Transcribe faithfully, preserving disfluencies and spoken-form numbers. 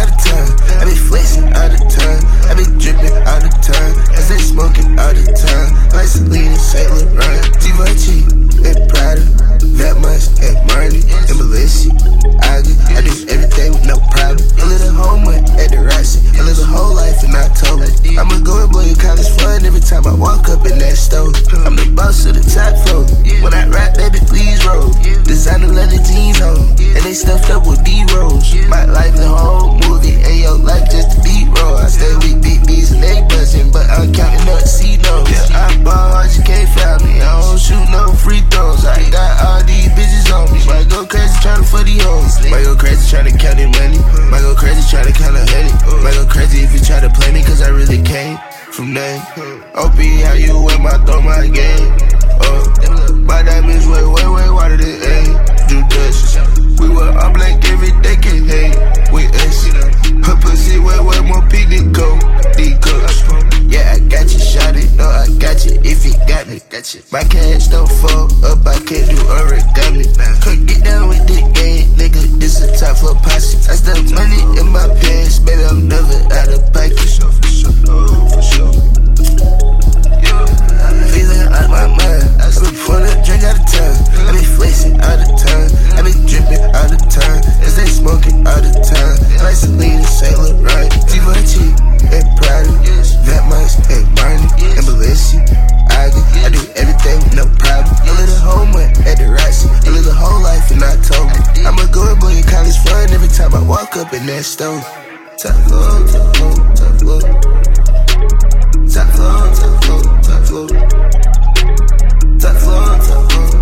out of town. I be flexing all the time. I be dripping all the time. I stay smoking all the time. Like Celine and Saint Laurent. Givenchy and Prada. That much and Marley and Balenciaga. I do everything with no problem. A little homework at the Rossi. A little whole life in October. I'ma go and blow your college fund every time I walk up in that stove. I'm the boss of the top floor. When I rap, baby, please roll. Designer leather jeans on, and they stuffed up with D-rolls. My life the whole movie, and your life just a B-roll. I stay with big B's and they buzzing, but I'm counting up C-notes. Yeah, I ball hard, you can't foul me. I don't shoot no free throws. I got all these bitches on me. Might go crazy trying to for the hoes. Might go crazy trying to count the money. Might go crazy trying to count a honey. Might go crazy if you try to play me, cause I really came from nothing. O P, how you with my throw my game? Uh, my diamonds way, way, way wider than A. Do Dutch. We were up like every day, can hang with us. Her pussy way, way more pink than gold. D-cups. Yeah, I got you, shot it. No, I got you if you got me. My cash don't fall up, I can't do origami. Come get down with the game, nigga. This a top floor posse. I stuff money in my pants, baby. I'm never out of pocket. For sure. Feeling out my mind. I been pouring a drink out of time. I be flexing all the time. I be dripping all the time. Cause they smoking all the time. Like Celine and Saint Laurent. Givenchy and Prada. That much and Marley and Balenciaga. I do everything with no problem. A little homework at the Rossi. A little whole life in October. I'ma go and blow your college fund every time I walk up in that stove. Top floor, top floor, top floor. Top floor, top floor, top floor. Top floor, top floor.